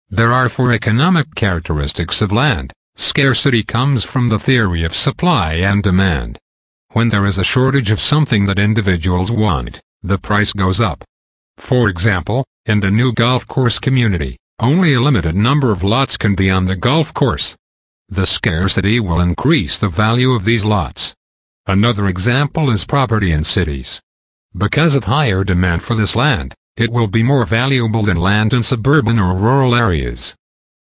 There are four economic characteristics of land. Scarcity comes from the theory of supply and demand. When there is a shortage of something that individuals want, the price goes up. For example, in a new golf course community, only a limited number of lots can be on the golf course. The scarcity will increase the value of these lots. Another example is property in cities. Because of higher demand for this land, it will be more valuable than land in suburban or rural areas.